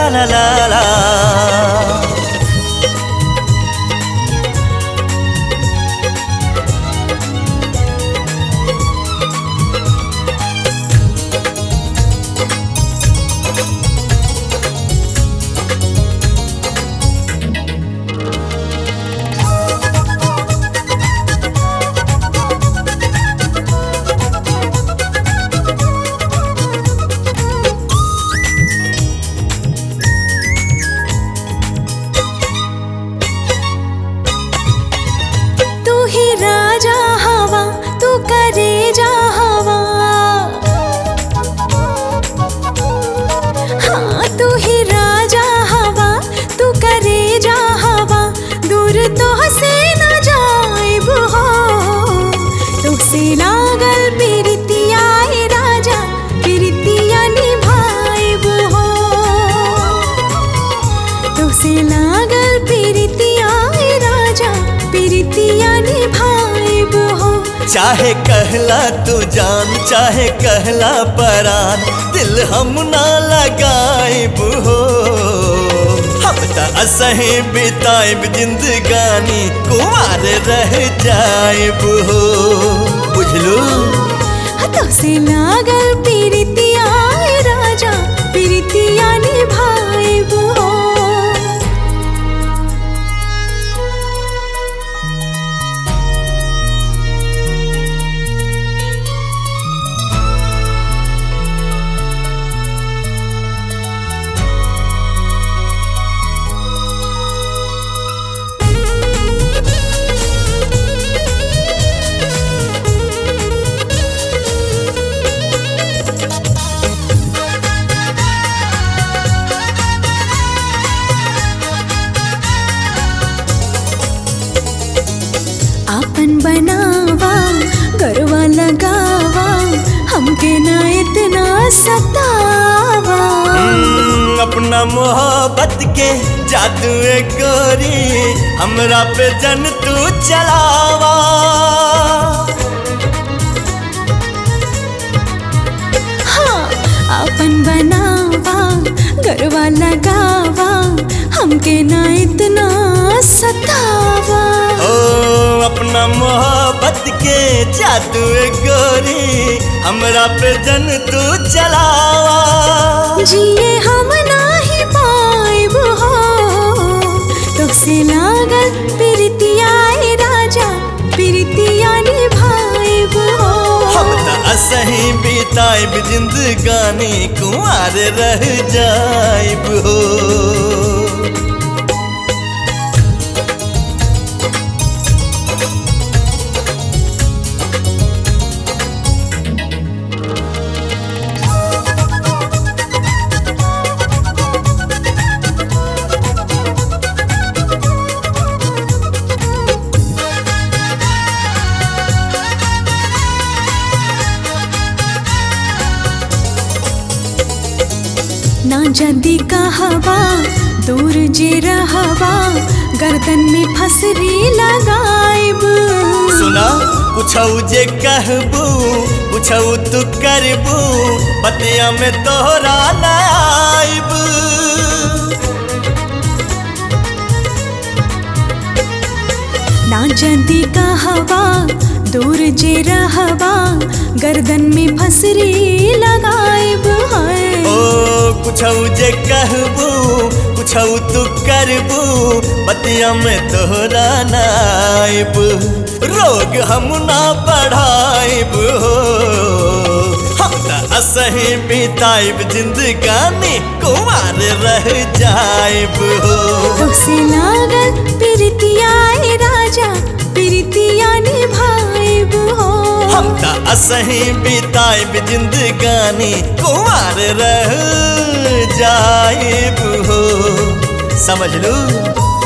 ला ला ला। चाहे कहला तू जान चाहे कहला परान, दिल हम ना लगाइब हो। हम त असही बिताइब जिंदगानी, कुंवार रह जाइब हो। बुझलू तो से लागल पीरितिया राजा, पीरितिया निभाइब हो। आपन बनावा गरवा लगावा, हमके ना इतना सतावा। अपना मोहब्बत के जादू गोरी, हमरा पे जन तू चलावा। हाँ आपन बनावा गरवा लगावा, हमके ना इतना सतावा। अपना मोहब्बत के जादू गोरी, हमरा पे जन तू चलावा। जिए हम नाही पाइब हो, तुझसे लागल पीरितिया राजा, पीरितिया निभाइब हो। हम त असही बिताइब जिंदगानी, कुंवार रह जाइब हो। ना जदी कहवा दूर जे रहवा, गर्दन में फसरी लगाइब। सुना कुछऊ जे कहबू, कुछऊ तू करबू, बतिया में तोहरा न आइब। ना जदी कहवा दूर जे रहवा, गर्दन में फसरी लगाइब है। कुछऊ जे कहबू, कुछऊ तू करबू, बतिया में तोहरा न आइब। रोग हम ना बढ़ाइब हो, हम त असही बिताइब जिंदगानी, कुंवार रह जाइब हो। तुझसे लागल पीरितिया राजा, पीरितिया निभाइब हो। हम त असही बिताइब जिंदगानी, कुंवार रह जाइब हो। समझ लू।